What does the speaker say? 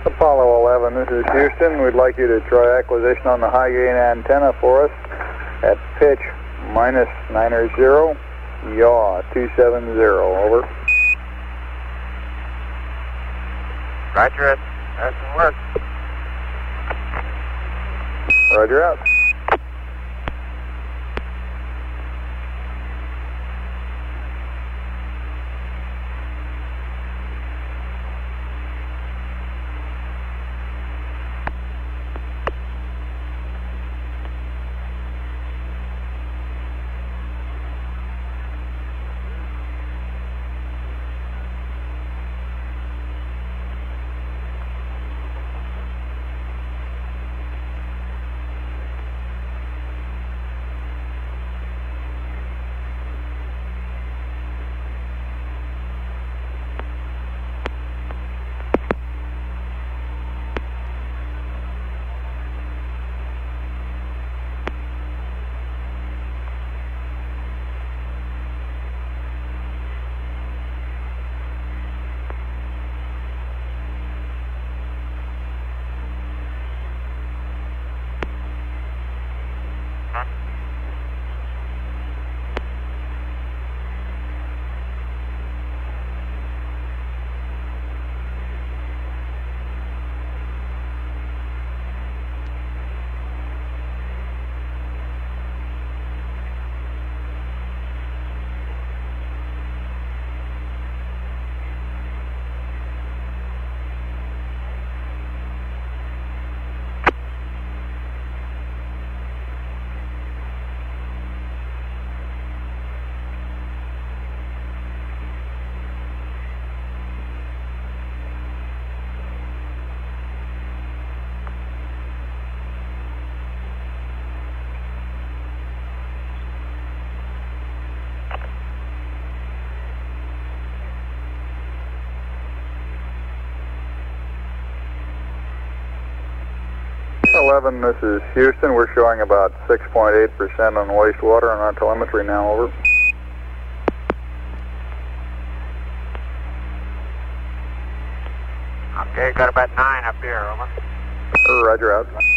Apollo 11, this is Houston. We'd like you to try acquisition on the high gain antenna for us at pitch -90, yaw 270, over. Roger, it doesn't work. Roger out. This is Houston. We're showing about 6.8% on wastewater on our telemetry now, over. Okay, got about 9 up here, over. Roger out.